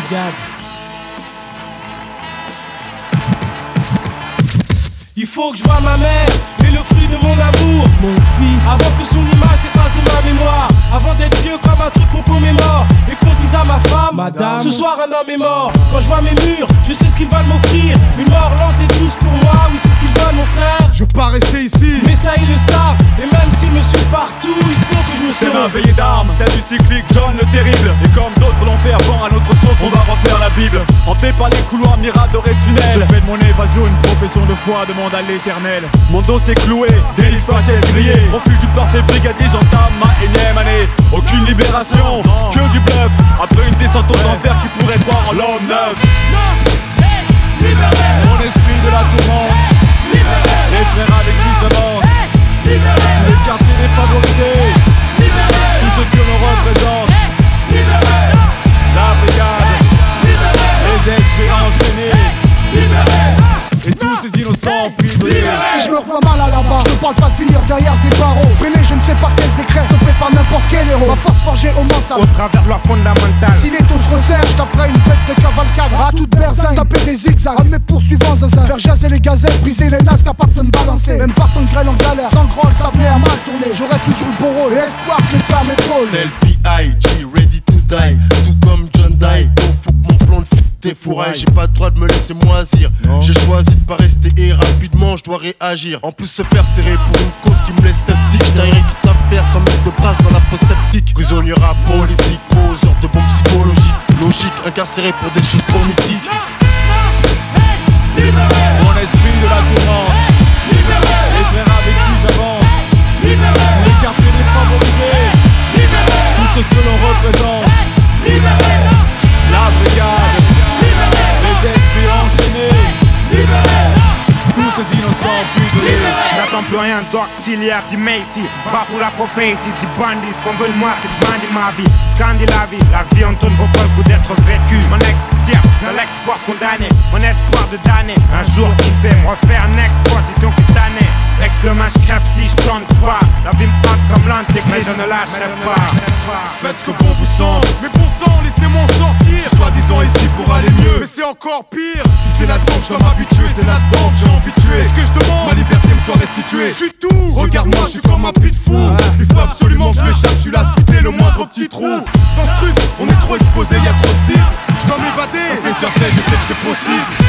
brigade. Il faut que je voie ma mère et le fruit de mon amour, mon fils. Avant que son image s'efface de ma mémoire, avant d'être vieux comme un truc qu'on commémore et qu'on dise à ma femme, madame, ce soir un homme est mort. Quand je vois mes murs, je sais ce qu'ils veulent m'offrir. Une mort lente et douce pour moi, oui c'est ce qu'ils veulent mon frère. Je veux pas rester ici, mais ça ils le savent. Et même s'ils me suivent partout, il faut que je me sauve. C'est ma veillée d'armes, celle du cyclique John le terrible. Et comme d'autres l'ont fait avant à notre sauce, on va refaire la Bible. Hanté par les couloirs miradorés de tunnels, je fais de mon évasion une profession de foi, demande à l'éternel. Mon dos s'est cloué, délit de faciès grillé. Profil du parfait brigadier, j'entame ma énième année. Aucune libération, que du bluff. Après une descente aux enfers qui pourrait croire en l'homme neuf. Mon esprit de la tourmente, les frères avec qui j'avance, tous les quartiers défavorisés, tous ceux que l'on représente, la brigade, les esprits enchaînés, et tous ces innocents prisonniers. Si je me revois mal à la barre, je ne parle pas de finir derrière des barreaux. Freiné je ne sais par quel décret, stoppé par n'importe quel héros. Ma force forgée au mental, au travers de loi fondamentale. Si les taux se resserrent, je taperai une bête de cavalcade. À toute berzingue, taper des zigzags, mes poursuivants zinzin. Faire jaser les gazelles, briser les nasses, capables de me balancer. Même partant de grêle en galère, sans groll, ça venait à mal tourner. J'aurais toujours le beau rôle, et espoir que mes flammes épaulent. Tel P.I.G. ready to die, tout comme John Die. Faut que mon plan de fit t'effouraille. J'ai pas le droit de me laisser moisir. J'ai choisi de pas rester et rapidement je dois réagir. En plus se faire serrer pour une cause qui me laisse sceptique. J'n'ai rien qui t'affaire sans mettre de brasse dans la fosse sceptique. Prisonnier rap politique, poseur de bombes psychologiques. Logique, incarcéré pour des choses trop mystiques. Mon esprit de la tourmente, les frères avec qui j'avance, tous les quartiers défavorisés, tous ceux que l'on représente, la brigade, les esprits enchaînés, tous ces innocents prisonniers. Je n'attends plus rien d'auxiliaire, dit Macy. Pas pour la prophétie, dit bandit. Ce qu'on veut de moi, c'est que je bandis ma vie. Scandinavie, la vie en tourne vaut pas le coup d'être vécu. Mon ex-tire, de l'export condamné. Mon espoir de damner. Un jour, qui sait, me refaire une exposition cutanée. Et que demain je crève si je tente pas. La vie me hante comme l'antéchrist, mais je ne lâcherai pas. Faites ce que bon vous semble, mais bon sang, laissez-moi en sortir. Je suis soi-disant ici pour aller mieux, mais c'est encore pire. Si c'est là-dedans que je dois m'habituer, c'est là-dedans que j'ai envie de tuer. Est-ce que je demande ma liberté me soit restituée? Je suis tout, regarde-moi, je suis comme un pit fou. Il faut absolument que je m'échappe, je suis là à scruter le moindre petit trou. Dans ce truc, on est trop exposé, y'a trop de cibles. Je dois m'évader, ça c'est déjà fait, je sais que c'est possible.